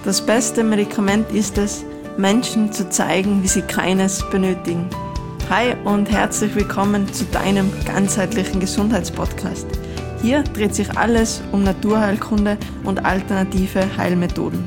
Das beste Medikament ist es, Menschen zu zeigen, wie sie keines benötigen. Hi und herzlich willkommen zu deinem ganzheitlichen Gesundheitspodcast. Hier dreht sich alles um Naturheilkunde und alternative Heilmethoden.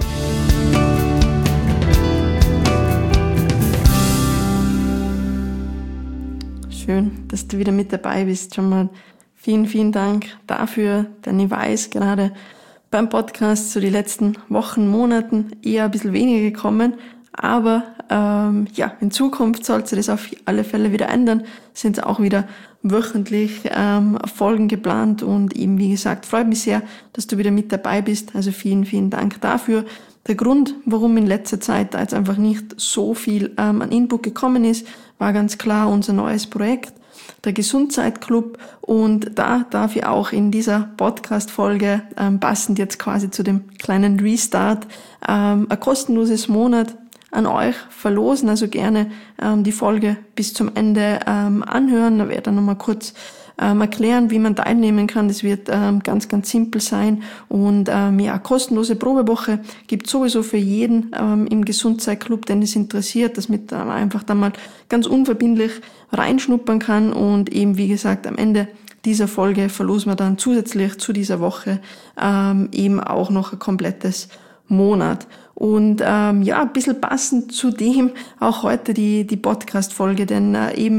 Schön, dass du wieder mit dabei bist. Schon mal vielen Dank dafür, denn ich weiß, gerade beim Podcast so die letzten Wochen, Monaten eher ein bisschen weniger gekommen, aber in Zukunft soll sich das auf alle Fälle wieder ändern, sind auch wieder wöchentlich Folgen geplant und eben wie gesagt, freut mich sehr, dass du wieder mit dabei bist, also vielen Dank dafür. Der Grund, warum in letzter Zeit da jetzt einfach nicht so viel an Input gekommen ist, war ganz klar unser neues Projekt, der Gesundheitsclub, und da darf ich auch in dieser Podcast-Folge passend jetzt quasi zu dem kleinen Restart ein kostenloses Monat an euch verlosen, also gerne die Folge bis zum Ende anhören. Da werde ich dann nochmal kurz erklären, wie man teilnehmen kann. Das wird ganz simpel sein und kostenlose Probewoche gibt sowieso für jeden im Gesundheitsclub, den es interessiert, dass man einfach dann mal ganz unverbindlich reinschnuppern kann, und eben wie gesagt am Ende dieser Folge verlosen wir dann zusätzlich zu dieser Woche eben auch noch ein komplettes Monat. Und ein bisschen passend zu dem auch heute die Podcast-Folge, denn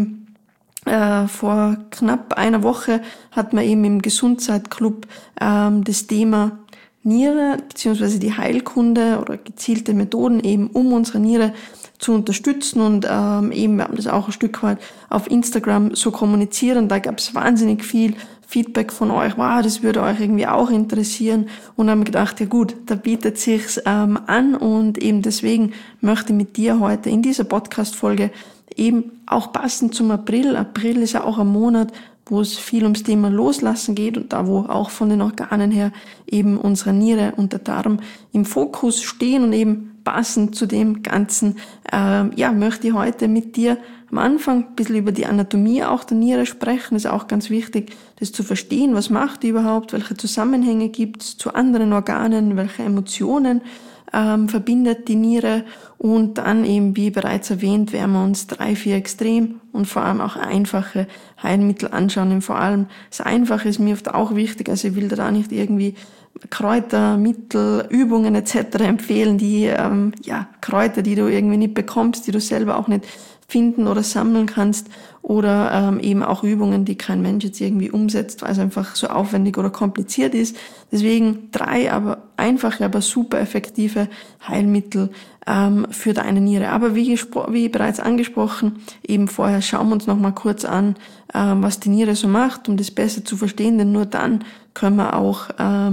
vor knapp einer Woche hat man eben im Gesundheitsclub das Thema Niere bzw. die Heilkunde oder gezielte Methoden eben, um unsere Niere zu unterstützen, und wir haben das auch ein Stück weit auf Instagram so kommuniziert, und da gab es wahnsinnig viel Feedback von euch, wow, das würde euch irgendwie auch interessieren, und haben gedacht, ja gut, da bietet sich's an, und eben deswegen möchte ich mit dir heute in dieser Podcast-Folge eben auch passend zum April. April ist ja auch ein Monat, wo es viel ums Thema Loslassen geht und da, wo auch von den Organen her eben unsere Niere und der Darm im Fokus stehen, und eben passend zu dem Ganzen, möchte ich heute mit dir am Anfang ein bisschen über die Anatomie auch der Niere sprechen. Das ist auch ganz wichtig, das zu verstehen. Was macht die überhaupt? Welche Zusammenhänge gibt es zu anderen Organen? Welche Emotionen verbindet die Niere? Und dann eben, wie bereits erwähnt, werden wir uns 3-4 extrem und vor allem auch einfache Heilmittel anschauen. Und vor allem das Einfache ist mir oft auch wichtig. Also ich will da nicht irgendwie Kräuter, Mittel, Übungen etc. empfehlen, die Kräuter, die du irgendwie nicht bekommst, die du selber auch nicht finden oder sammeln kannst, oder eben auch Übungen, die kein Mensch jetzt irgendwie umsetzt, weil es einfach so aufwendig oder kompliziert ist. Deswegen 3 aber einfache, aber super effektive Heilmittel für deine Niere. Aber wie bereits angesprochen, eben vorher schauen wir uns noch mal kurz an, was die Niere so macht, um das besser zu verstehen, denn nur dann können wir auch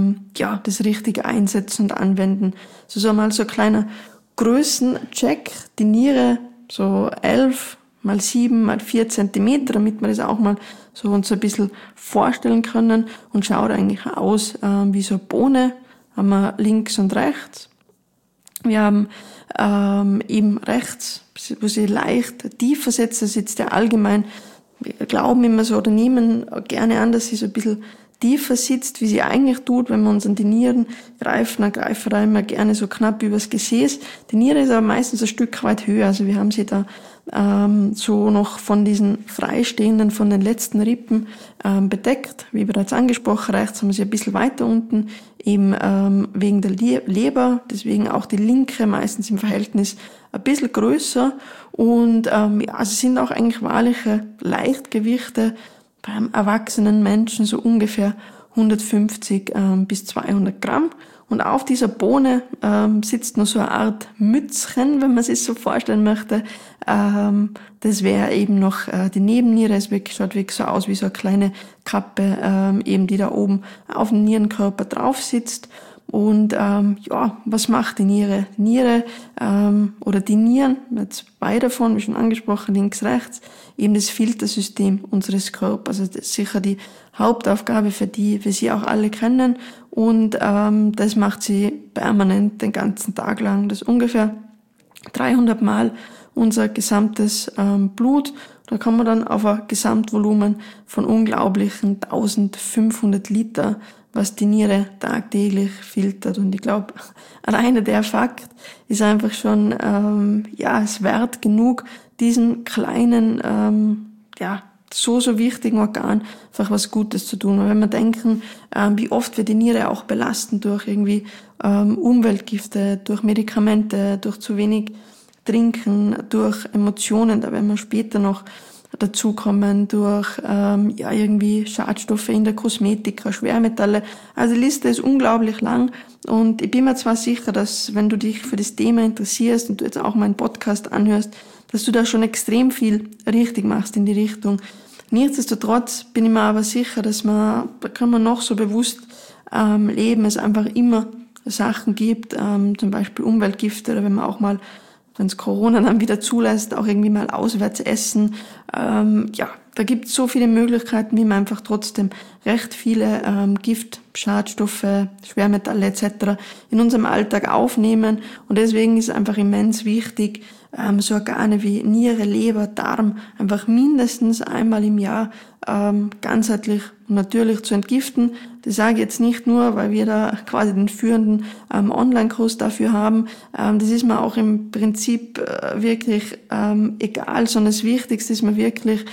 das Richtige einsetzen und anwenden. So mal so ein kleiner Größencheck. Die Niere so 11 mal 7 mal 4 Zentimeter, damit wir das auch mal so uns ein bisschen vorstellen können, und schaut eigentlich aus wie so eine Bohne. Haben wir links und rechts. Wir haben eben rechts, wo sie leicht tiefer setzt, das ist jetzt ja allgemein, wir glauben immer so oder nehmen gerne an, dass sie so ein bisschen tiefer sitzt, wie sie eigentlich tut. Wenn wir uns an die Nieren greifen, dann greifen wir immer gerne so knapp übers Gesäß. Die Niere ist aber meistens ein Stück weit höher, also wir haben sie da so noch von diesen freistehenden, von den letzten Rippen bedeckt. Wie bereits angesprochen, rechts haben wir sie ein bisschen weiter unten, eben wegen der Leber, deswegen auch die linke meistens im Verhältnis ein bisschen größer, und sie sind auch eigentlich wahrliche Leichtgewichte beim erwachsenen Menschen, so ungefähr 150 bis 200 Gramm. Und auf dieser Bohne sitzt noch so eine Art Mützchen, wenn man sich so vorstellen möchte. Das wäre eben noch die Nebenniere. Es schaut wirklich so aus wie so eine kleine Kappe, eben die da oben auf dem Nierenkörper drauf sitzt. Und was macht die Niere? Die Niere oder die Nieren, jetzt zwei davon, wie schon angesprochen, links, rechts, eben das Filtersystem unseres Körpers. Also das ist sicher die Hauptaufgabe, für die wir sie auch alle kennen. Und das macht sie permanent den ganzen Tag lang. Das ist ungefähr 300 Mal unser gesamtes Blut. Da kommen wir dann auf ein Gesamtvolumen von unglaublichen 1500 Liter was die Niere tagtäglich filtert. Und ich glaube, alleine der Fakt ist einfach schon es wert genug, diesen kleinen, so wichtigen Organ einfach was Gutes zu tun. Und wenn wir denken, wie oft wir die Niere auch belasten durch irgendwie Umweltgifte, durch Medikamente, durch zu wenig Trinken, durch Emotionen, da werden wir später noch dazukommen, durch irgendwie Schadstoffe in der Kosmetik, Schwermetalle. Also die Liste ist unglaublich lang und ich bin mir zwar sicher, dass wenn du dich für das Thema interessierst und du jetzt auch meinen Podcast anhörst, dass du da schon extrem viel richtig machst in die Richtung. Nichtsdestotrotz bin ich mir aber sicher, da kann man noch so bewusst leben, es einfach immer Sachen gibt, zum Beispiel Umweltgifte, oder wenn man auch mal, wenn es Corona dann wieder zulässt, auch irgendwie mal auswärts essen. Da gibt es so viele Möglichkeiten, wie man einfach trotzdem recht viele Gift, Schadstoffe, Schwermetalle etc. in unserem Alltag aufnehmen. Und deswegen ist es einfach immens wichtig, so Organe wie Niere, Leber, Darm einfach mindestens einmal im Jahr ganzheitlich und natürlich zu entgiften. Das sage ich jetzt nicht nur, weil wir da quasi den führenden Online-Kurs dafür haben. Das ist mir auch im Prinzip wirklich egal, sondern das Wichtigste ist mir wirklich,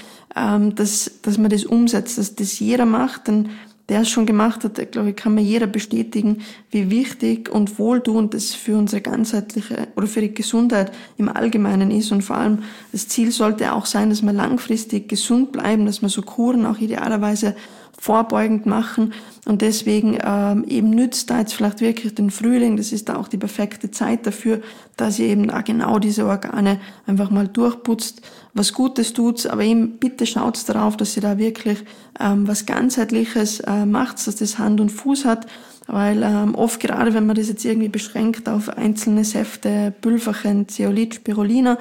dass man das umsetzt, dass das jeder macht, denn der es schon gemacht hat, glaube ich, kann mir jeder bestätigen, wie wichtig und wohltuend das für unsere ganzheitliche oder für die Gesundheit im Allgemeinen ist. Und vor allem das Ziel sollte auch sein, dass wir langfristig gesund bleiben, dass wir so Kuren auch idealerweise vorbeugend machen. Und deswegen eben nützt da jetzt vielleicht wirklich den Frühling, das ist da auch die perfekte Zeit dafür, dass ihr eben da genau diese Organe einfach mal durchputzt, was Gutes tut, aber eben bitte schaut darauf, dass ihr da wirklich was ganzheitliches macht, dass das Hand und Fuß hat, weil oft gerade, wenn man das jetzt irgendwie beschränkt auf einzelne Säfte, Pülverchen, Zeolit, Spirulina,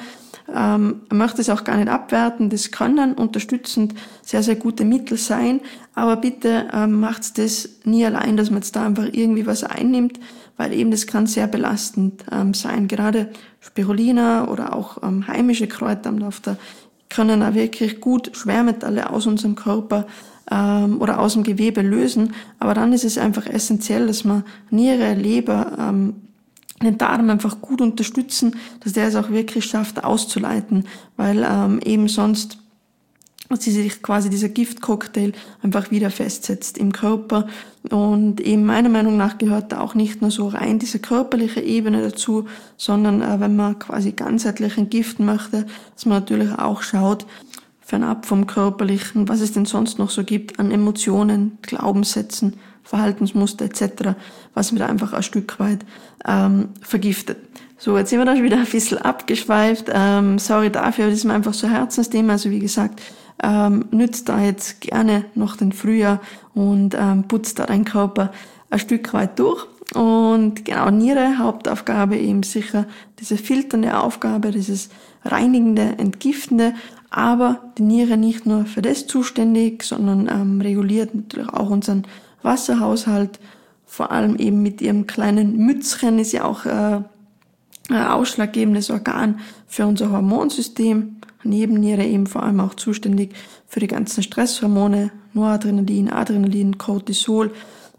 möchte es auch gar nicht abwerten, das können unterstützend sehr, sehr gute Mittel sein, aber bitte macht das nie allein, dass man jetzt da einfach irgendwie was einnimmt, weil eben das kann sehr belastend sein. Gerade Spirulina oder auch heimische Kräuter können auch wirklich gut Schwermetalle aus unserem Körper oder aus dem Gewebe lösen, aber dann ist es einfach essentiell, dass man Niere, Leber, den Darm einfach gut unterstützen, dass der es auch wirklich schafft auszuleiten, weil eben sonst sich quasi dieser Giftcocktail einfach wieder festsetzt im Körper. Und eben meiner Meinung nach gehört da auch nicht nur so rein diese körperliche Ebene dazu, sondern wenn man quasi ganzheitlich entgiften möchte, dass man natürlich auch schaut, fernab vom Körperlichen, was es denn sonst noch so gibt an Emotionen, Glaubenssätzen, Verhaltensmuster etc., was mir da einfach ein Stück weit vergiftet. So, jetzt sind wir da schon wieder ein bisschen abgeschweift. Sorry dafür, das ist mir einfach so ein Herzensthema. Also wie gesagt, nützt da jetzt gerne noch den Frühjahr und putzt da deinen Körper ein Stück weit durch. Und genau, Niere, Hauptaufgabe eben sicher diese filternde Aufgabe, dieses reinigende, entgiftende, aber die Niere nicht nur für das zuständig, sondern reguliert natürlich auch unseren Wasserhaushalt, vor allem eben mit ihrem kleinen Mützchen ist ja auch ein ausschlaggebendes Organ für unser Hormonsystem. Nebenniere eben vor allem auch zuständig für die ganzen Stresshormone, Noradrenalin, Adrenalin, Cortisol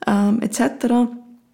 etc.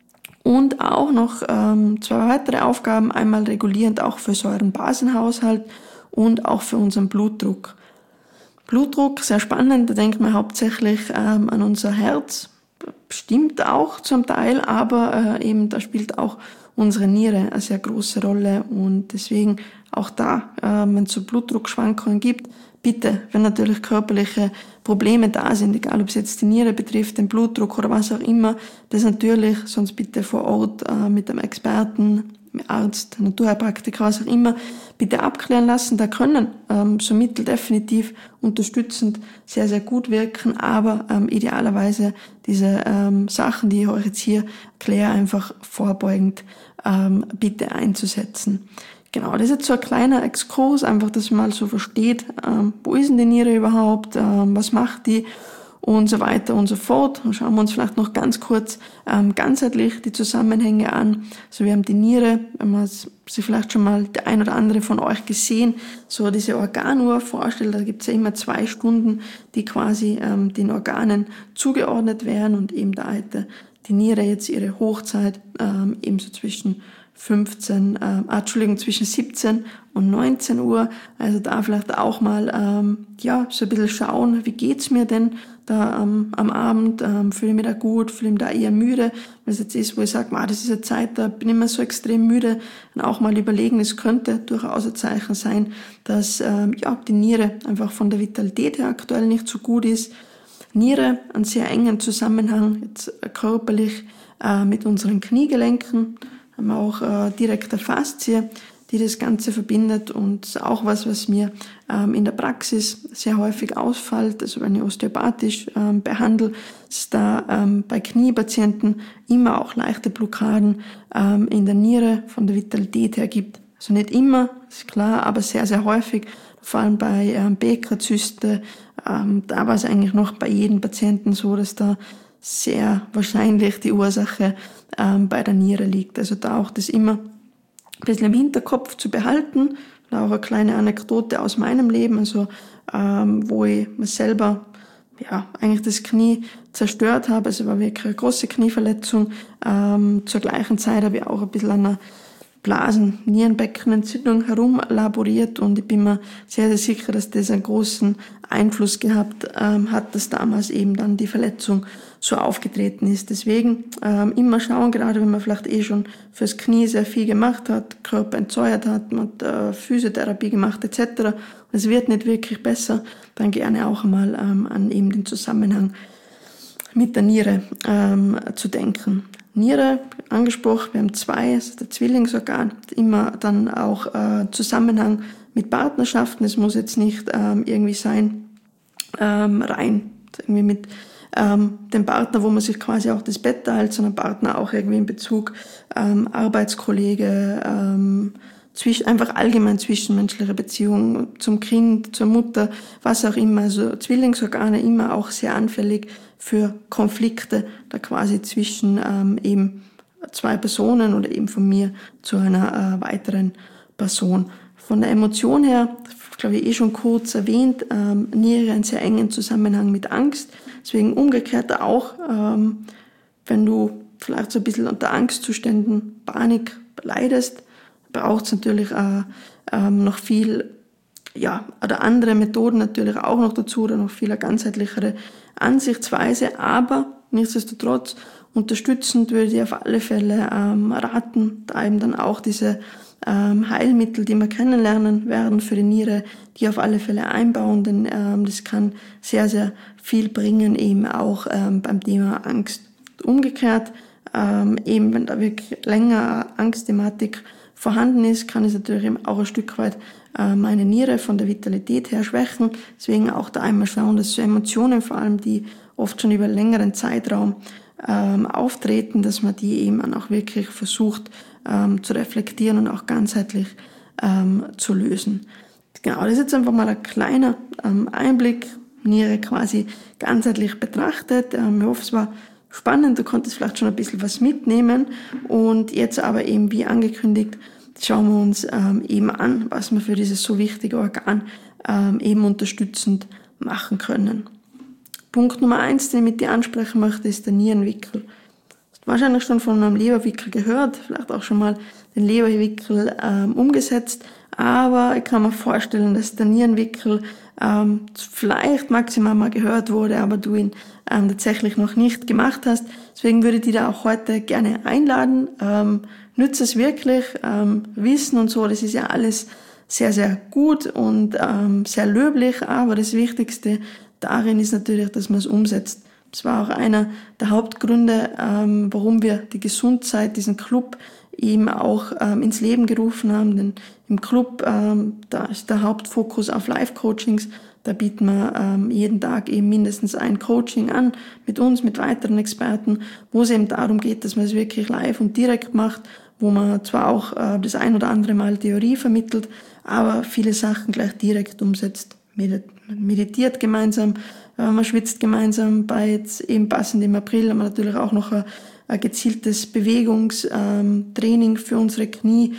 Und auch noch zwei weitere Aufgaben, einmal regulierend auch für Säurenbasenhaushalt und auch für unseren Blutdruck. Blutdruck, sehr spannend, da denkt man hauptsächlich an unser Herz, stimmt auch zum Teil, aber eben da spielt auch unsere Niere eine sehr große Rolle und deswegen auch da, wenn es so Blutdruckschwankungen gibt, bitte, wenn natürlich körperliche Probleme da sind, egal ob es jetzt die Niere betrifft, den Blutdruck oder was auch immer, das natürlich, sonst bitte vor Ort mit einem Experten, Arzt, Naturheilpraktiker, was auch immer, bitte abklären lassen. Da können so Mittel definitiv unterstützend sehr, sehr gut wirken, aber idealerweise diese Sachen, die ich euch jetzt hier erkläre, einfach vorbeugend bitte einzusetzen. Genau, das ist jetzt so ein kleiner Exkurs, einfach, dass man mal so versteht, wo ist denn die Niere überhaupt, was macht die? und so weiter und so fort. Und schauen wir uns vielleicht noch ganz kurz ganzheitlich die Zusammenhänge an. Also wir haben die Niere, wenn man sich vielleicht schon mal der ein oder andere von euch gesehen, so diese Organuhr vorstellt, da gibt es ja immer 2 Stunden, die quasi den Organen zugeordnet werden, und eben da hätte die Niere jetzt ihre Hochzeit ebenso zwischen zwischen 17 und 19 Uhr. Also da vielleicht auch mal, so ein bisschen schauen, wie geht's mir denn da am Abend? Fühle ich mich da gut? Fühle ich mich da eher müde? Weil es jetzt ist, wo ich sage, das ist eine Zeit, da bin ich immer so extrem müde. Und auch mal überlegen, es könnte durchaus ein Zeichen sein, dass, die Niere einfach von der Vitalität her aktuell nicht so gut ist. Niere, einen sehr engen Zusammenhang, jetzt körperlich, mit unseren Kniegelenken. Haben wir auch direkte Faszie, die das Ganze verbindet, und auch was mir in der Praxis sehr häufig ausfällt, also wenn ich osteopathisch behandle, ist da bei Kniepatienten immer auch leichte Blockaden in der Niere von der Vitalität her gibt. Also nicht immer, ist klar, aber sehr, sehr häufig, vor allem bei Bekerzyste, da war es eigentlich noch bei jedem Patienten so, dass da sehr wahrscheinlich die Ursache bei der Niere liegt. Also da auch das immer ein bisschen im Hinterkopf zu behalten. Und auch eine kleine Anekdote aus meinem Leben, also wo ich mir selber eigentlich das Knie zerstört habe. Also war wirklich eine große Knieverletzung. Zur gleichen Zeit habe ich auch ein bisschen an einer Blasen-Nierenbeckenentzündung herumlaboriert, und ich bin mir sehr, sehr sicher, dass das einen großen Einfluss gehabt hat, dass damals eben dann die Verletzung so aufgetreten ist. Deswegen immer schauen, gerade wenn man vielleicht schon fürs Knie sehr viel gemacht hat, Körper entzeuert hat, man hat Physiotherapie gemacht etc. und es wird nicht wirklich besser, dann gerne auch einmal an eben den Zusammenhang mit der Niere zu denken. Niere, angesprochen, wir haben 2, also der Zwillingsorgan, immer dann auch Zusammenhang mit Partnerschaften. Es muss jetzt nicht irgendwie sein, rein irgendwie mit dem Partner, wo man sich quasi auch das Bett teilt, sondern Partner auch irgendwie in Bezug Arbeitskollege, einfach allgemein zwischenmenschliche Beziehungen zum Kind, zur Mutter, was auch immer. Also Zwillingsorgane immer auch sehr anfällig für Konflikte, da quasi zwischen eben 2 Personen oder eben von mir zu einer weiteren Person. Von der Emotion her, glaube ich, schon kurz erwähnt, Niere einen sehr engen Zusammenhang mit Angst. Deswegen umgekehrt auch, wenn du vielleicht so ein bisschen unter Angstzuständen, Panik leidest, braucht es natürlich noch viel, oder andere Methoden natürlich auch noch dazu, oder noch viel eine ganzheitlichere Ansichtsweise, aber nichtsdestotrotz unterstützend würde ich auf alle Fälle raten, da eben dann auch diese Heilmittel, die wir kennenlernen werden für die Niere, die auf alle Fälle einbauen, denn das kann sehr, sehr viel bringen, eben auch beim Thema Angst. Umgekehrt, eben wenn da wirklich länger Angstthematik vorhanden ist, kann es natürlich eben auch ein Stück weit meine Niere von der Vitalität her schwächen. Deswegen auch da einmal schauen, dass so Emotionen, vor allem die oft schon über einen längeren Zeitraum auftreten, dass man die eben auch wirklich versucht zu reflektieren und auch ganzheitlich zu lösen. Genau, das ist jetzt einfach mal ein kleiner Einblick, Niere quasi ganzheitlich betrachtet. Ich hoffe, es war spannend, du konntest vielleicht schon ein bisschen was mitnehmen, und jetzt aber eben wie angekündigt, schauen wir uns eben an, was wir für dieses so wichtige Organ eben unterstützend machen können. Punkt Nummer 1, den ich mit dir ansprechen möchte, ist der Nierenwickel. Du hast wahrscheinlich schon von einem Leberwickel gehört, vielleicht auch schon mal den Leberwickel umgesetzt, aber ich kann mir vorstellen, dass der Nierenwickel vielleicht maximal mal gehört wurde, aber du ihn tatsächlich noch nicht gemacht hast. Deswegen würde ich dich da auch heute gerne einladen. Nütze es wirklich. Wissen und so, das ist ja alles sehr, sehr gut und sehr löblich, aber das Wichtigste darin ist natürlich, dass man es umsetzt. Das war auch einer der Hauptgründe, warum wir die Gesundzeit, diesen Club, eben auch ins Leben gerufen haben. Denn im Club, da ist der Hauptfokus auf Live-Coachings. Da bieten wir jeden Tag eben mindestens ein Coaching an mit uns, mit weiteren Experten, wo es eben darum geht, dass man es wirklich live und direkt macht, wo man zwar auch das ein oder andere Mal Theorie vermittelt, aber viele Sachen gleich direkt umsetzt. Meditiert gemeinsam, Man schwitzt gemeinsam bei jetzt eben passend im April, haben wir natürlich auch noch ein gezieltes Bewegungstraining für unsere Knie,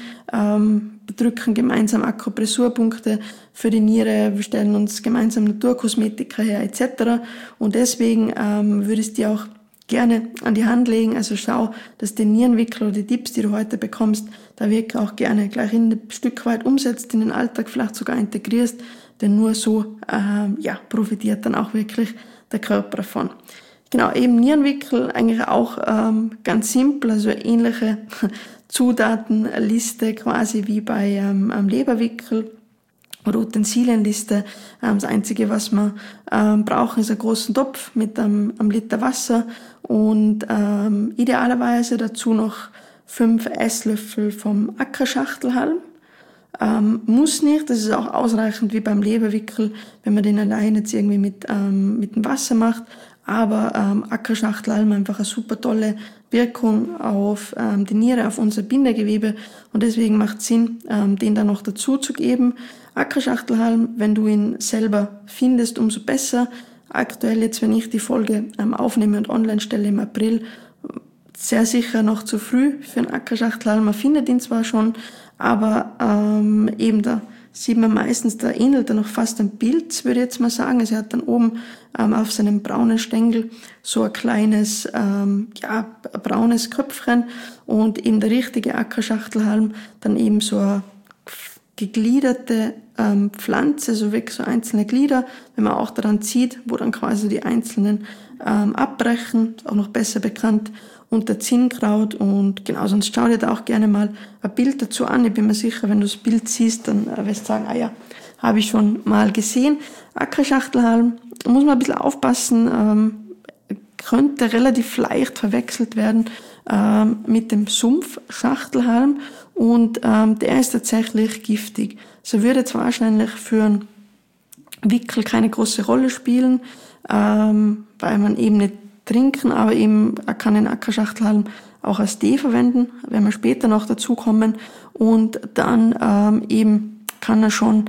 drücken gemeinsam Akupressurpunkte für die Niere, wir stellen uns gemeinsam Naturkosmetika her etc. Und deswegen würde ich dir auch gerne an die Hand legen. Also schau, dass den Nierenwickel oder die Tipps, die du heute bekommst, da wirklich auch gerne gleich ein Stück weit umsetzt, in den Alltag vielleicht sogar integrierst, denn nur so profitiert dann auch wirklich der Körper davon. Genau, eben Nierenwickel eigentlich auch ganz simpel, also ähnliche Zutatenliste quasi wie bei Leberwickel oder Utensilienliste. Das Einzige, was wir brauchen, ist einen großen Topf mit einem Liter Wasser und idealerweise dazu noch 5 Esslöffel vom Ackerschachtelhalm. Muss nicht, das ist auch ausreichend wie beim Leberwickel, wenn man den allein jetzt irgendwie mit dem Wasser macht. Aber Ackerschachtelhalm einfach eine super tolle Wirkung auf die Niere, auf unser Bindegewebe und deswegen macht es Sinn, den dann noch dazu zu geben. Ackerschachtelhalm, wenn du ihn selber findest, umso besser. Aktuell jetzt, wenn ich die Folge aufnehme und online stelle im April, sehr sicher noch zu früh für einen Ackerschachtelhalm. Man findet ihn zwar schon, aber eben da sieht man meistens, da ähnelt er noch fast ein Pilz, würde ich jetzt mal sagen. Also er hat dann oben auf seinem braunen Stängel so ein kleines braunes Köpfchen und eben der richtige Ackerschachtelhalm dann eben so eine gegliederte Pflanze, so wirklich so einzelne Glieder, wenn man auch daran zieht, wo dann quasi die einzelnen abbrechen, auch noch besser bekannt unter Zinnkraut und genau, sonst schau dir da auch gerne mal ein Bild dazu an. Ich bin mir sicher, wenn du das Bild siehst, dann wirst du sagen, habe ich schon mal gesehen. Ackerschachtelhalm, da muss man ein bisschen aufpassen, könnte relativ leicht verwechselt werden mit dem Sumpfschachtelhalm und der ist tatsächlich giftig. Also würde jetzt wahrscheinlich für einen Wickel keine große Rolle spielen, weil man eben nicht trinken, aber eben kann den Ackerschachtelhalm auch als Tee verwenden, wenn wir später noch dazu kommen und dann eben kann er schon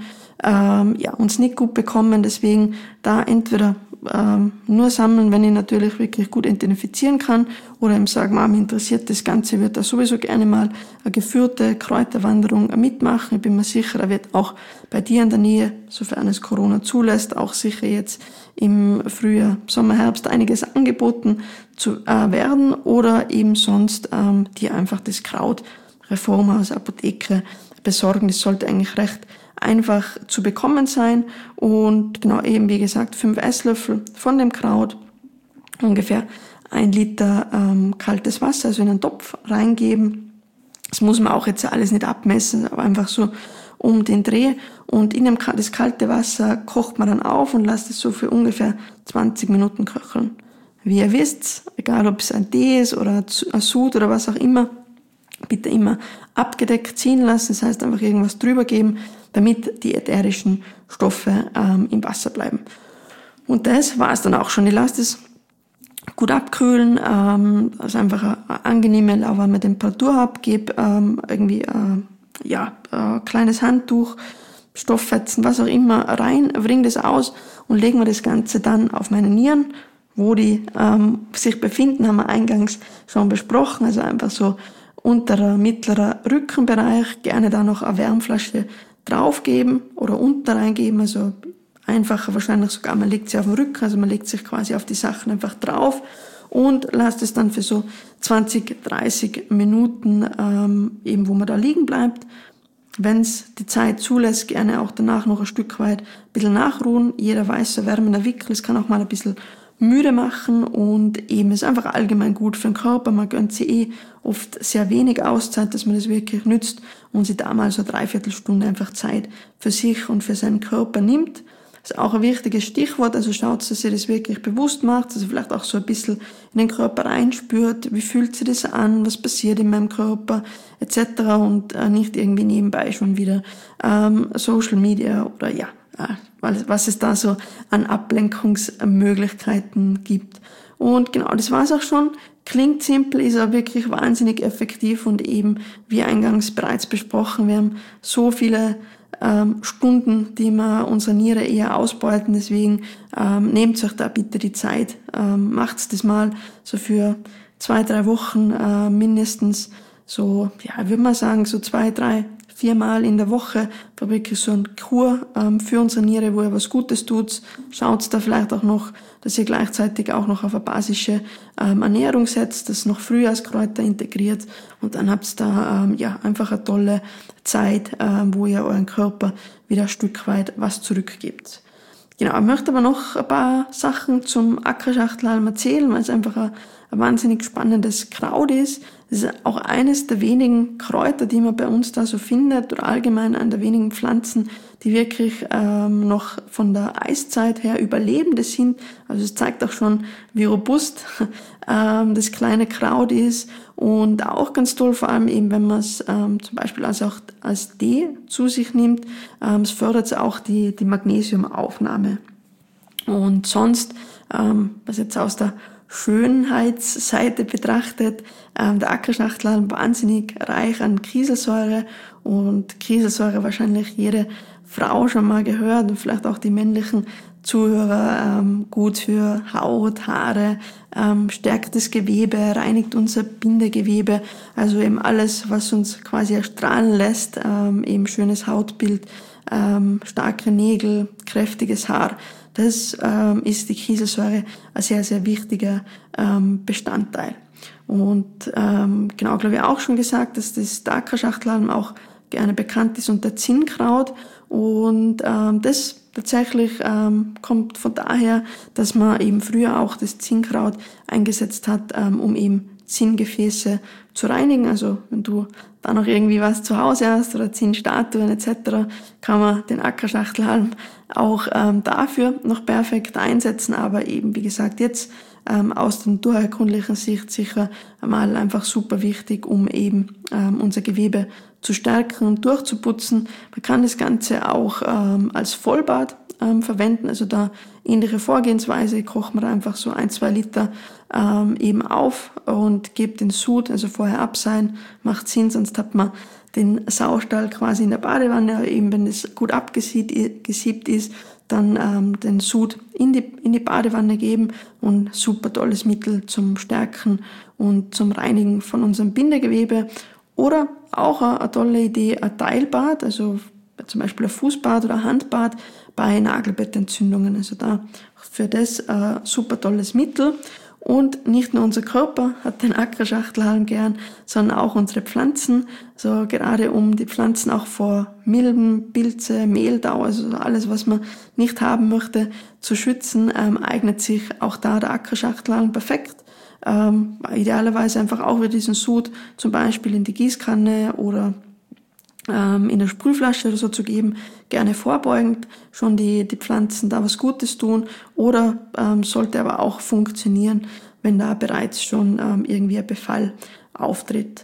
uns nicht gut bekommen, deswegen da entweder nur sammeln, wenn ich natürlich wirklich gut identifizieren kann oder ihm sagen, mich interessiert das Ganze, wird da sowieso gerne mal eine geführte Kräuterwanderung mitmachen. Ich bin mir sicher, er wird auch bei dir in der Nähe, sofern es Corona zulässt, auch sicher jetzt im Frühjahr, Sommer, Herbst einiges angeboten zu werden oder eben sonst dir einfach das Kraut Reformhaus, Apotheke besorgen. Das sollte eigentlich recht einfach zu bekommen sein und genau eben wie gesagt 5 Esslöffel von dem Kraut, ungefähr 1 Liter kaltes Wasser, also in einen Topf reingeben. Das muss man auch jetzt alles nicht abmessen, aber einfach so um den Dreh und in das kalte Wasser kocht man dann auf und lasst es so für ungefähr 20 Minuten köcheln. Wie ihr wisst, egal ob es ein Tee ist oder ein Sud oder was auch immer, bitte immer abgedeckt ziehen lassen, das heißt einfach irgendwas drüber geben, damit die ätherischen Stoffe im Wasser bleiben. Und das war es dann auch schon. Ich lasse das gut abkühlen, also einfach eine angenehme, lauwarme Temperatur habe, gebe irgendwie ein kleines Handtuch, Stofffetzen, was auch immer rein, bringe das aus und legen wir das Ganze dann auf meine Nieren, wo die sich befinden, haben wir eingangs schon besprochen, also einfach so unterer, mittlerer Rückenbereich, gerne da noch eine Wärmflasche draufgeben oder unten reingeben, also einfacher wahrscheinlich sogar, man legt sie auf den Rücken, also man legt sich quasi auf die Sachen einfach drauf und lasst es dann für so 20, 30 Minuten eben, wo man da liegen bleibt. Wenn es die Zeit zulässt, gerne auch danach noch ein Stück weit ein bisschen nachruhen. Jeder weiß, so wärmender Wickel, es kann auch mal ein bisschen müde machen und eben ist einfach allgemein gut für den Körper. Man gönnt sich oft sehr wenig Auszeit, dass man das wirklich nützt und sich da mal so 3/4 Stunde einfach Zeit für sich und für seinen Körper nimmt. Das ist auch ein wichtiges Stichwort, also schaut, dass ihr das wirklich bewusst macht, also vielleicht auch so ein bisschen in den Körper reinspürt, wie fühlt sich das an, was passiert in meinem Körper etc. und nicht irgendwie nebenbei schon wieder Social Media oder was es da so an Ablenkungsmöglichkeiten gibt. Und genau, das war's auch schon. Klingt simpel, ist aber wirklich wahnsinnig effektiv und eben, wie eingangs bereits besprochen, wir haben so viele Stunden, die wir unsere Niere eher ausbeuten. Deswegen nehmt euch da bitte die Zeit. Macht's das mal so für 2-3 Wochen mindestens. So, ja, würde man sagen, so 2, 3, 4 Mal in der Woche, war wirklich so ein Kur für unsere Niere, wo ihr was Gutes tut. Schaut da vielleicht auch noch, dass ihr gleichzeitig auch noch auf eine basische Ernährung setzt, das noch Frühjahrskräuter integriert und dann habt ihr da einfach eine tolle Zeit, wo ihr euren Körper wieder ein Stück weit was zurückgibt. Genau, ich möchte aber noch ein paar Sachen zum Ackerschachtelhalm erzählen, weil es einfach ein wahnsinnig spannendes Kraut ist. Es ist auch eines der wenigen Kräuter, die man bei uns da so findet, oder allgemein einer der wenigen Pflanzen, die wirklich noch von der Eiszeit her Überlebende sind. Also es zeigt auch schon, wie robust das kleine Kraut ist. Und auch ganz toll, vor allem eben, wenn man es zum Beispiel auch als Tee zu sich nimmt, es fördert auch die Magnesiumaufnahme. Und sonst, was jetzt aus der Schönheitsseite betrachtet, der Ackerschachtelhalm wahnsinnig reich an Kieselsäure, und Kieselsäure wahrscheinlich jede Frau schon mal gehört und vielleicht auch die männlichen Zuhörer, gut für Haut, Haare, stärkt das Gewebe, reinigt unser Bindegewebe, also eben alles, was uns quasi erstrahlen lässt, eben schönes Hautbild, starke Nägel, kräftiges Haar. Das ist die Kieselsäure ein sehr, sehr wichtiger Bestandteil. Und genau, glaube ich, auch schon gesagt, dass das Ackerschachtelhalm auch gerne bekannt ist unter Zinnkraut. Und das tatsächlich kommt von daher, dass man eben früher auch das Zinnkraut eingesetzt hat, um eben Zinngefäße zu reinigen. Also wenn du da noch irgendwie was zu Hause hast oder Zinnstatuen etc., kann man den Ackerschachtelhalm auch dafür noch perfekt einsetzen. Aber eben, wie gesagt, jetzt aus der naturheilkundlichen Sicht sicher einmal einfach super wichtig, um eben unser Gewebe zu stärken und durchzuputzen. Man kann das Ganze auch als Vollbad verwenden, also da ähnliche Vorgehensweise, kocht man einfach so 1-2 Liter eben auf und gebt den Sud, also vorher abseihen, macht Sinn, sonst hat man den Saustall quasi in der Badewanne, aber eben wenn es gut abgesiebt ist, dann den Sud in die Badewanne geben, und super tolles Mittel zum Stärken und zum Reinigen von unserem Bindegewebe. Oder auch eine tolle Idee, ein Teilbad, also zum Beispiel ein Fußbad oder ein Handbad bei Nagelbettentzündungen. Also da für das ein super tolles Mittel. Und nicht nur unser Körper hat den Ackerschachtelhalm gern, sondern auch unsere Pflanzen. So gerade um die Pflanzen auch vor Milben, Pilze, Mehltau, also alles, was man nicht haben möchte, zu schützen, eignet sich auch da der Ackerschachtelhalm perfekt. Idealerweise einfach auch wieder diesen Sud zum Beispiel in die Gießkanne oder in der Sprühflasche oder so zu geben, gerne vorbeugend schon die Pflanzen da was Gutes tun, oder sollte aber auch funktionieren, wenn da bereits schon irgendwie ein Befall auftritt.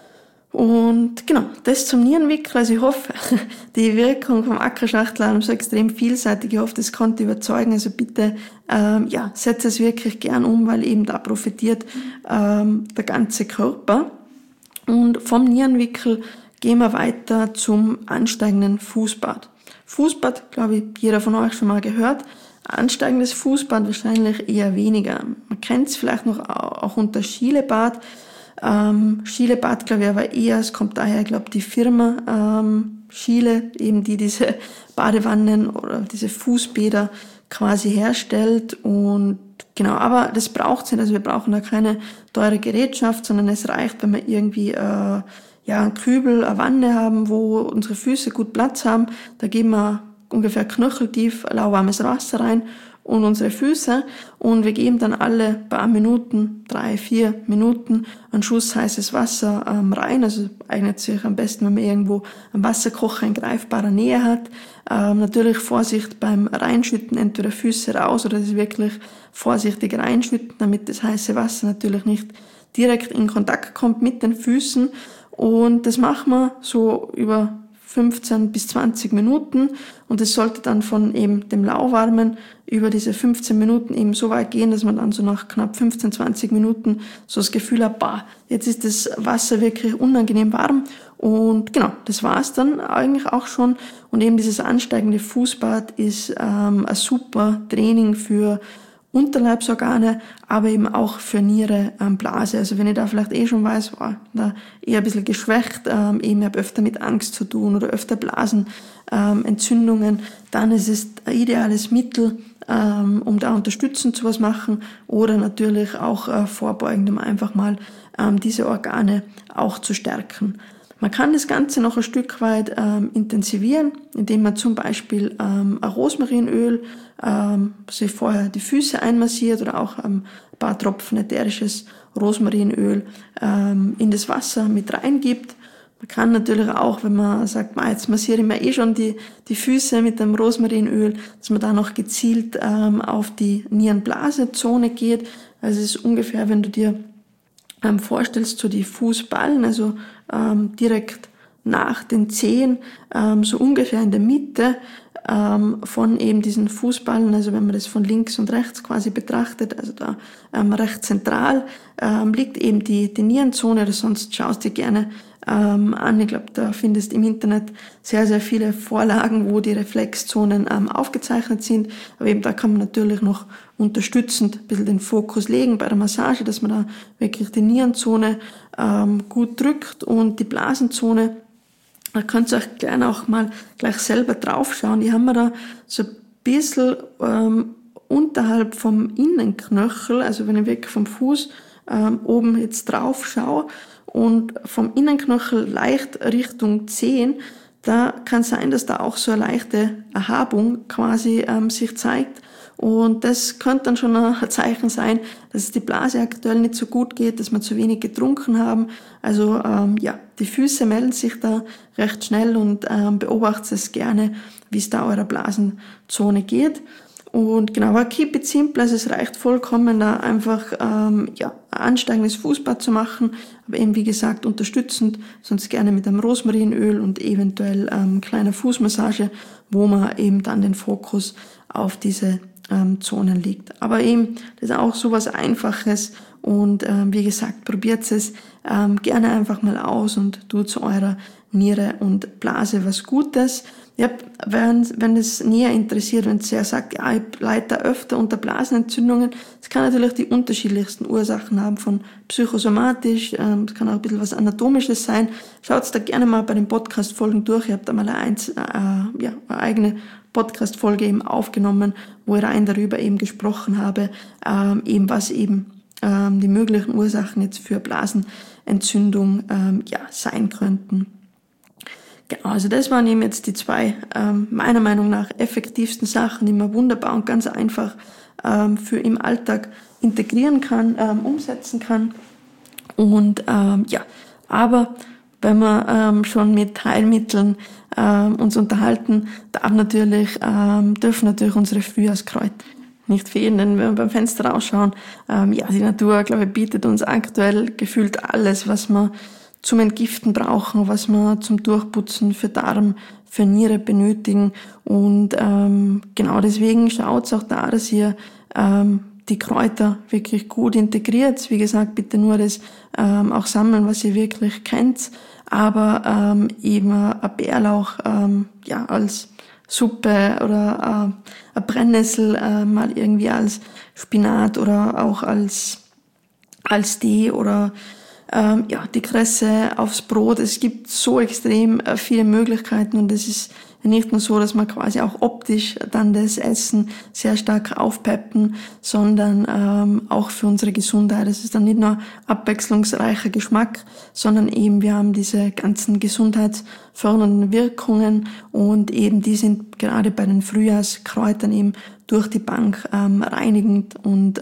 Und genau, das zum Nierenwickel. Also ich hoffe, die Wirkung vom Ackerschachtelhalm ist so extrem vielseitig. Ich hoffe, das konnte überzeugen. Also bitte, setzt es wirklich gern um, weil eben da profitiert der ganze Körper. Und vom Nierenwickel gehen wir weiter zum ansteigenden Fußbad. Fußbad, glaube ich, jeder von euch schon mal gehört. Ansteigendes Fußbad wahrscheinlich eher weniger. Man kennt es vielleicht noch auch unter Skilebad. Skilebad, glaube ich, aber eher, es kommt daher, glaube ich, die Firma Schiele, eben die diese Badewannen oder diese Fußbäder quasi herstellt. Und genau, aber das braucht es nicht. Also wir brauchen da keine teure Gerätschaft, sondern es reicht, wenn wir irgendwie einen Kübel, eine Wanne haben, wo unsere Füße gut Platz haben. Da geben wir ungefähr knöcheltief lauwarmes Wasser rein und unsere Füße, und wir geben dann alle paar Minuten, 3-4 Minuten, einen Schuss heißes Wasser rein. Also eignet sich am besten, wenn man irgendwo einen Wasserkocher in greifbarer Nähe hat. Natürlich Vorsicht beim Reinschütten, entweder Füße raus oder das wirklich vorsichtig reinschütten, damit das heiße Wasser natürlich nicht direkt in Kontakt kommt mit den Füßen. Und das machen wir so über 15 bis 20 Minuten und es sollte dann von eben dem Lauwarmen über diese 15 Minuten eben so weit gehen, dass man dann so nach knapp 15, 20 Minuten so das Gefühl hat, jetzt ist das Wasser wirklich unangenehm warm. Und genau, das war's dann eigentlich auch schon. Und eben dieses ansteigende Fußbad ist ein super Training für Unterleibsorgane, aber eben auch für Niere, Blase. Also wenn ich da vielleicht schon weiß, da eher ein bisschen geschwächt, eben habe öfter mit Angst zu tun oder öfter Blasenentzündungen, dann ist es ein ideales Mittel, um da unterstützend zu was machen oder natürlich auch vorbeugend, um einfach mal diese Organe auch zu stärken. Man kann das Ganze noch ein Stück weit intensivieren, indem man zum Beispiel ein Rosmarinöl, sich vorher die Füße einmassiert oder auch ein paar Tropfen ätherisches Rosmarinöl in das Wasser mit reingibt. Man kann natürlich auch, wenn man sagt, jetzt massiere ich mir schon die Füße mit dem Rosmarinöl, dass man da noch gezielt auf die Nierenblasezone geht. Also es ist ungefähr, wenn du dir vorstellst, so die Fußballen, also direkt nach den Zehen, so ungefähr in der Mitte von eben diesen Fußballen, also wenn man das von links und rechts quasi betrachtet, also da recht zentral liegt eben die Nierenzone, oder sonst schaust dir gerne an. Ich glaube, da findest im Internet sehr, sehr viele Vorlagen, wo die Reflexzonen aufgezeichnet sind. Aber eben da kann man natürlich noch unterstützend ein bisschen den Fokus legen bei der Massage, dass man da wirklich die Nierenzone gut drückt und die Blasenzone. Da könnt ihr euch gerne auch mal gleich selber draufschauen. Die haben wir da so ein bisschen unterhalb vom Innenknöchel, also wenn ich wirklich vom Fuß oben jetzt drauf schaue und vom Innenknöchel leicht Richtung Zehen, da kann sein, dass da auch so eine leichte Erhabung quasi sich zeigt. Und das könnte dann schon ein Zeichen sein, dass es die Blase aktuell nicht so gut geht, dass wir zu wenig getrunken haben. Also die Füße melden sich da recht schnell und beobachtet es gerne, wie es da eurer Blasenzone geht. Und genau, aber keep it simple, also es reicht vollkommen, da einfach ein ansteigendes Fußbad zu machen, aber eben wie gesagt unterstützend, sonst gerne mit einem Rosmarinöl und eventuell kleiner Fußmassage, wo man eben dann den Fokus auf diese Zonen liegt. Aber eben, das ist auch sowas Einfaches und wie gesagt, probiert es gerne einfach mal aus und tut zu eurer Niere und Blase was Gutes. Ja, wenn es näher interessiert, wenn ihr sagt, ich leide öfter unter Blasenentzündungen, es kann natürlich die unterschiedlichsten Ursachen haben, von psychosomatisch, es kann auch ein bisschen was Anatomisches sein. Schaut da gerne mal bei den Podcast-Folgen durch. Ich habe da mal eine eigene Podcast-Folge eben aufgenommen, wo ich rein darüber eben gesprochen habe, eben was eben die möglichen Ursachen jetzt für Blasenentzündung sein könnten. Genau, also das waren eben jetzt die zwei meiner Meinung nach effektivsten Sachen, die man wunderbar und ganz einfach für im Alltag integrieren kann, umsetzen kann. Und aber wenn wir schon mit Heilmitteln uns unterhalten, dürfen natürlich unsere Frühjahrskräuter nicht fehlen, denn wenn wir beim Fenster rausschauen, die Natur, glaube ich, bietet uns aktuell gefühlt alles, was wir zum Entgiften brauchen, was wir zum Durchputzen für Darm, für Niere benötigen. Und genau deswegen schaut auch da, dass ihr die Kräuter wirklich gut integriert. Wie gesagt, bitte nur das auch sammeln, was ihr wirklich kennt. Aber eben ein Bärlauch als Suppe oder ein Brennnessel mal irgendwie als Spinat oder auch als Tee oder die Kresse aufs Brot. Es gibt so extrem viele Möglichkeiten und es ist nicht nur so, dass man quasi auch optisch dann das Essen sehr stark aufpeppen, sondern auch für unsere Gesundheit. Es ist dann nicht nur abwechslungsreicher Geschmack, sondern eben wir haben diese ganzen gesundheitsfördernden Wirkungen und eben die sind gerade bei den Frühjahrskräutern eben durch die Bank reinigend und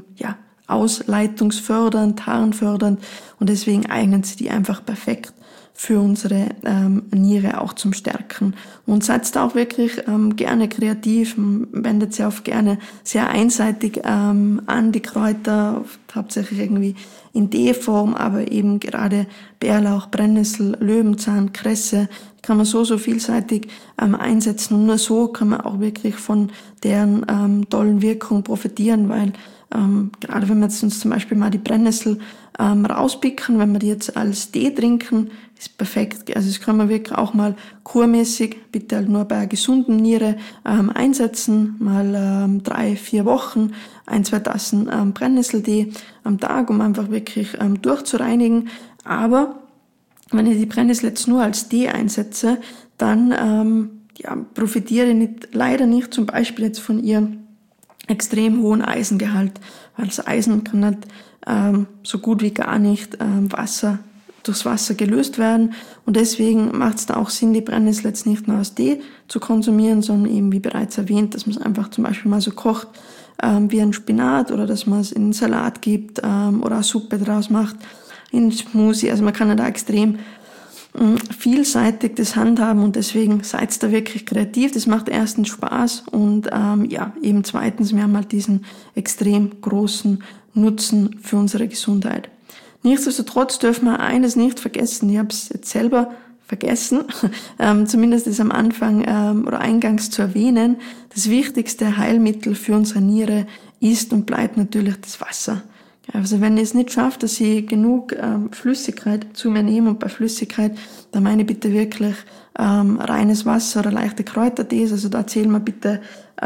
ausleitungsfördernd, harnfördernd und deswegen eignen sie die einfach perfekt für unsere Niere auch zum Stärken. Und seid auch wirklich gerne kreativ, wendet sie auch gerne sehr einseitig an die Kräuter, hauptsächlich irgendwie in Teeform, aber eben gerade Bärlauch, Brennnessel, Löwenzahn, Kresse, kann man so vielseitig einsetzen. Und nur so kann man auch wirklich von deren tollen Wirkung profitieren, weil gerade wenn wir jetzt uns zum Beispiel mal die Brennnessel rauspicken, wenn wir die jetzt als Tee trinken, ist perfekt. Also das kann man wirklich auch mal kurmäßig, bitte halt nur bei einer gesunden Niere einsetzen, mal 3-4 Wochen, 1-2 Tassen Brennnesseltee am Tag, um einfach wirklich durchzureinigen. Aber wenn ich die Brennnessel jetzt nur als Tee einsetze, dann profitiere ich leider nicht zum Beispiel jetzt von ihrem extrem hohen Eisengehalt, weil das Eisen kann nicht so gut wie gar nicht durchs Wasser gelöst werden, und deswegen macht es da auch Sinn, die Brennnessel jetzt nicht nur als Tee zu konsumieren, sondern eben wie bereits erwähnt, dass man es einfach zum Beispiel mal so kocht wie ein Spinat, oder dass man es in einen Salat gibt oder eine Suppe draus macht, in Smoothie. Also man kann ja da extrem vielseitig das handhaben, und deswegen seid da wirklich kreativ. Das macht erstens Spaß und eben zweitens, wir haben halt diesen extrem großen Nutzen für unsere Gesundheit. Nichtsdestotrotz dürfen wir eines nicht vergessen. Ich habe es jetzt selber vergessen, zumindest ist am Anfang oder eingangs zu erwähnen. Das wichtigste Heilmittel für unsere Niere ist und bleibt natürlich das Wasser. Also wenn ich es nicht schaffe, dass ich genug Flüssigkeit zu mir nehme, und bei Flüssigkeit, da meine ich bitte wirklich reines Wasser oder leichte Kräutertees, also da zählen wir bitte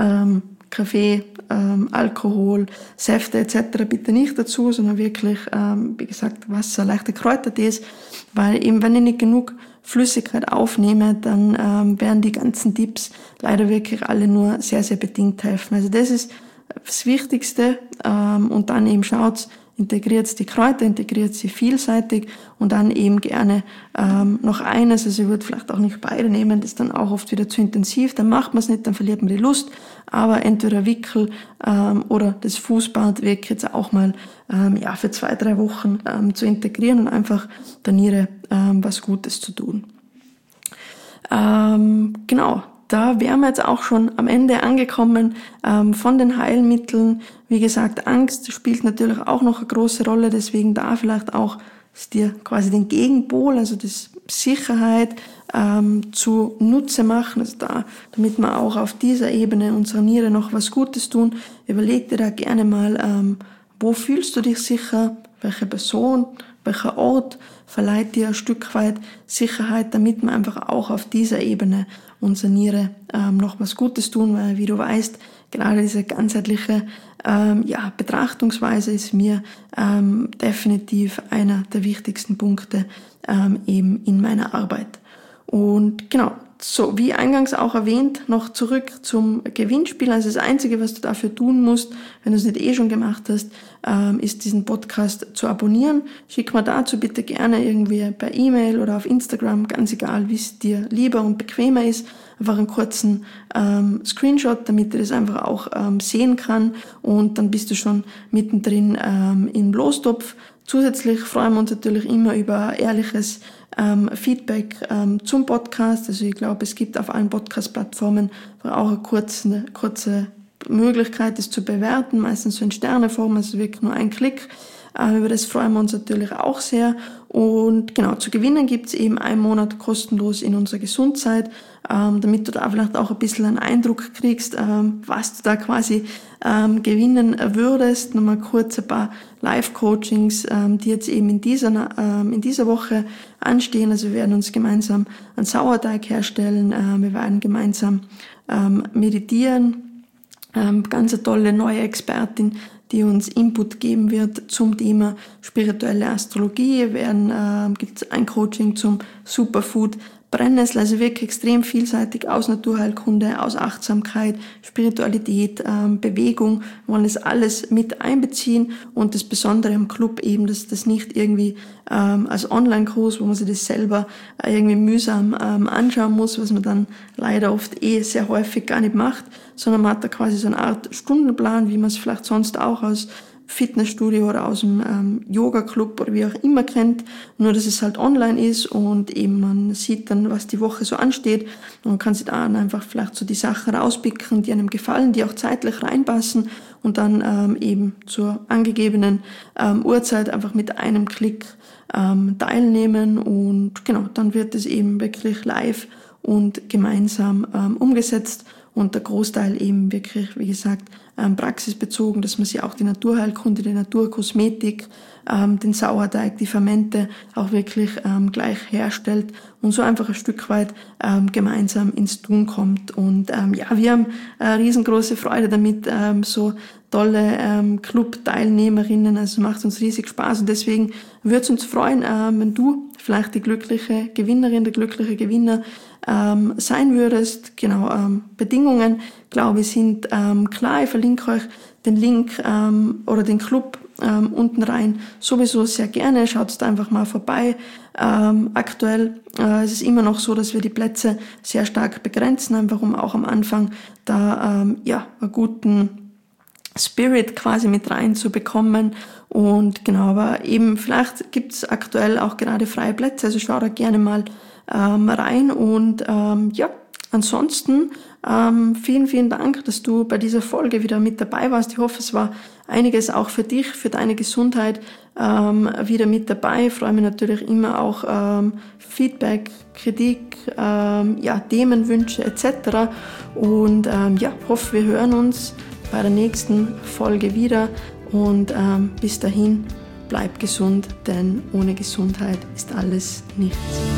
Kaffee, Alkohol, Säfte etc. bitte nicht dazu, sondern wirklich, wie gesagt, Wasser, leichte Kräutertees, weil eben wenn ich nicht genug Flüssigkeit aufnehme, dann werden die ganzen Tipps leider wirklich alle nur sehr, sehr bedingt helfen. Also das ist das Wichtigste, und dann eben schaut, integriert die Kräuter, integriert sie vielseitig, und dann eben gerne noch eines, also ich würde vielleicht auch nicht beide nehmen, das ist dann auch oft wieder zu intensiv, dann macht man es nicht, dann verliert man die Lust, aber entweder Wickel oder das Fußbad wirklich jetzt auch mal für 2-3 Wochen zu integrieren und einfach der Niere was Gutes zu tun. Genau. Da wären wir jetzt auch schon am Ende angekommen von den Heilmitteln. Wie gesagt, Angst spielt natürlich auch noch eine große Rolle, deswegen da vielleicht auch dir quasi den Gegenpol, also das Sicherheit zu Nutze machen, also damit wir auch auf dieser Ebene unserer Niere noch was Gutes tun. Überleg dir da gerne mal, wo fühlst du dich sicher, welche Person, welcher Ort verleiht dir ein Stück weit Sicherheit, damit wir einfach auch auf dieser Ebene unserer Niere noch was Gutes tun, weil, wie du weißt, gerade diese ganzheitliche Betrachtungsweise ist mir definitiv einer der wichtigsten Punkte eben in meiner Arbeit. Und genau, so wie eingangs auch erwähnt, noch zurück zum Gewinnspiel. Also das Einzige, was du dafür tun musst, wenn du es nicht schon gemacht hast, ist diesen Podcast zu abonnieren. Schick mir dazu bitte gerne irgendwie per E-Mail oder auf Instagram, ganz egal, wie es dir lieber und bequemer ist, einfach einen kurzen Screenshot, damit ich das einfach auch sehen kann, und dann bist du schon mittendrin im Lostopf. Zusätzlich freuen wir uns natürlich immer über ehrliches Feedback zum Podcast. Also ich glaube, es gibt auf allen Podcast-Plattformen auch eine kurze Möglichkeit, das zu bewerten, meistens so in Sterneform, also wirklich nur ein Klick. Über das freuen wir uns natürlich auch sehr. Und genau, zu gewinnen gibt's eben 1 Monat kostenlos in unserer Gesundheit, damit du da vielleicht auch ein bisschen einen Eindruck kriegst, was du da quasi gewinnen würdest. Nochmal kurz ein paar Live-Coachings, die jetzt eben in dieser Woche anstehen. Also wir werden uns gemeinsam einen Sauerteig herstellen, wir werden gemeinsam meditieren. Ganz eine tolle neue Expertin, die uns Input geben wird zum Thema spirituelle Astrologie. Gibt es ein Coaching zum Superfood Brennnessel, also wirklich extrem vielseitig aus Naturheilkunde, aus Achtsamkeit, Spiritualität, Bewegung. Wir wollen das alles mit einbeziehen, und das Besondere am Club eben, dass das nicht irgendwie als Online-Kurs, wo man sich das selber irgendwie mühsam anschauen muss, was man dann leider oft sehr häufig gar nicht macht, sondern man hat da quasi so eine Art Stundenplan, wie man es vielleicht sonst auch aus Fitnessstudio oder aus dem Yoga-Club oder wie auch immer kennt, nur dass es halt online ist und eben man sieht dann, was die Woche so ansteht und kann sich dann einfach vielleicht so die Sachen rauspicken, die einem gefallen, die auch zeitlich reinpassen und dann eben zur angegebenen Uhrzeit einfach mit einem Klick teilnehmen und genau, dann wird es eben wirklich live und gemeinsam umgesetzt und der Großteil eben wirklich, wie gesagt, praxisbezogen, dass man sich auch die Naturheilkunde, die Naturkosmetik, den Sauerteig, die Fermente auch wirklich gleich herstellt und so einfach ein Stück weit gemeinsam ins Tun kommt. Und wir haben riesengroße Freude damit, so tolle Club-Teilnehmerinnen, also macht uns riesig Spaß und deswegen würde es uns freuen, wenn du vielleicht die glückliche Gewinnerin, der glückliche Gewinner sein würdest. Genau, Bedingungen, glaube ich, sind klar. Ich verlinke euch den Link oder den Club unten rein. Sowieso sehr gerne. Schaut da einfach mal vorbei. Aktuell es ist immer noch so, dass wir die Plätze sehr stark begrenzen, einfach um auch am Anfang da einen guten Spirit quasi mit reinzubekommen. Und genau, aber eben vielleicht gibt es aktuell auch gerade freie Plätze, also schau da gerne mal rein und ansonsten vielen, vielen Dank, dass du bei dieser Folge wieder mit dabei warst. Ich hoffe, es war einiges auch für dich, für deine Gesundheit wieder mit dabei. Ich freue mich natürlich immer auch Feedback, Kritik, Themenwünsche etc. Und hoffe, wir hören uns bei der nächsten Folge wieder und bis dahin bleib gesund, denn ohne Gesundheit ist alles nichts.